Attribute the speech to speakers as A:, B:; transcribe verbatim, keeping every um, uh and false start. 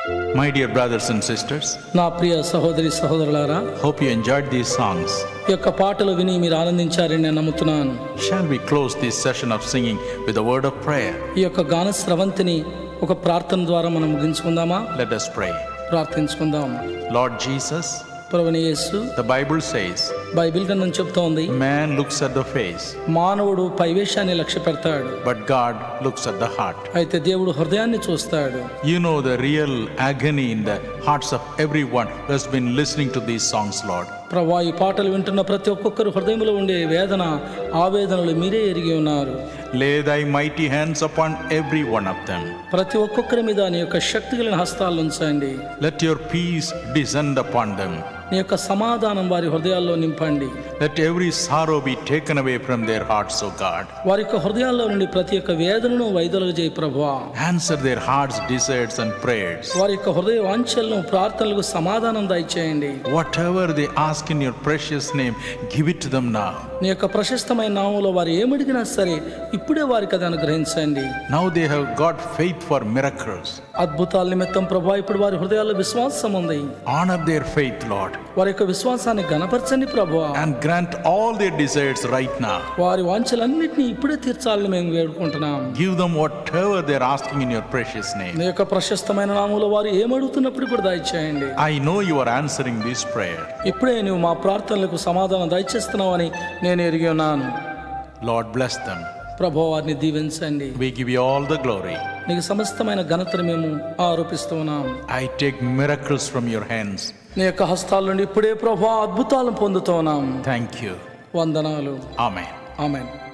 A: My dear brothers and sisters,
B: నా ప్రియ సహోదరి సహోదరులారా,
A: hope you enjoyed these songs.
B: ఈ యొక్క పాటలు విని మీరు ఆనందించారని నేను నమ్ముతున్నాను.
A: Shall we close this session of singing with a word of prayer?
B: ఈ యొక్క గాన స్రవంతిని ఒక ప్రార్థన ద్వారా మనం ముగించుకుందామా?
A: Let us pray.
B: ప్రార్థించుకుందాం.
A: Lord Jesus,
B: ప్రభువైన Yesu,
A: the Bible says,
B: Bible గ్రంథం చెప్తోంది,
A: man looks at the face,
B: మానవుడు పైవేషాన్ని లక్ష్య పెడతాడు,
A: but God looks at the heart.
B: అయితే దేవుడు హృదయాన్ని చూస్తాడు.
A: You know the real agony in the hearts of everyone who has been listening to these songs, Lord.
B: ప్రభువా, ఈ పాటలు వింటున్న ప్రతి ఒక్కొక్కరు హృదయంలో ఉండే వేదన, ఆవేదనలు మీరే ఎరిగి ఉన్నారు.
A: Lay thy mighty hands upon every one of them.
B: ప్రతి ఒక్కొక్కరి మీద నీ యొక్క శక్తి కలిగిన హస్తాలు ఉంచండి.
A: Let your peace descend upon them.
B: నీ యొక్క సమాధానం వారి హృదయాల్లో నింపండి.
A: Let every sorrow be taken away from their hearts, O God.
B: వారి యొక్క హృదయాల్లో నుండి ప్రతి ఒక్క వేదనను వైదొలగజేయి ప్రభువా.
A: Answer their hearts' desires and prayers.
B: వారి యొక్క హృదయ వాంఛలను, ప్రార్థనలకు సమాధానం దయచేయండి.
A: Whatever they ask in your precious name, give it to them now.
B: నీ యొక్క ప్రశస్తమైన నామంలో వారు ఏమడిగినా సరే ఇప్పుడే వారికి అది అనుగ్రహించండి.
A: Now they have got faith for miracles.
B: అద్భుతాల నిమిత్తం ప్రభువా, ఇప్పుడు వారి హృదయాల్లో విశ్వాసం ఉంది.
A: Honor their faith, Lord,
B: వారి యొక్క విశ్వాసాన్ని గణపరచండి ప్రభువా.
A: and grant all their desires right now.
B: వారి వాంఛలన్నింటినీ ఇప్పుడే తీర్చాలని మేము వేడుకుంటున్నాం.
A: Give them whatever they are asking in your precious name.
B: నీ యొక్క ప్రశస్తమైన నామంలో వారు ఏమడుగుతున్నప్పుడు ఇప్పుడు దయచేయండి.
A: I know you are answering this prayer.
B: ఇప్పుడే నువ్వు మా ప్రార్థనలకు సమాధానం దయచేస్తున్నావని నేను ఎరిగి ఉన్నాను.
A: Lord, bless them.
B: ప్రభువా, వారిని దీవించండి.
A: We give you all the glory.
B: నీకు సమస్తమైన ఘనతను మేము ఆరోపిస్తూ ఉన్నాం.
A: I take miracles from your hands.
B: నీ యొక్క హస్తాల నుండి ఇప్పుడే ప్రభువా అద్భుతాలను పొందుతూ ఉన్నాం.
A: Thank you.
B: వందనాలు.
A: Amen.
B: ఆమేన్.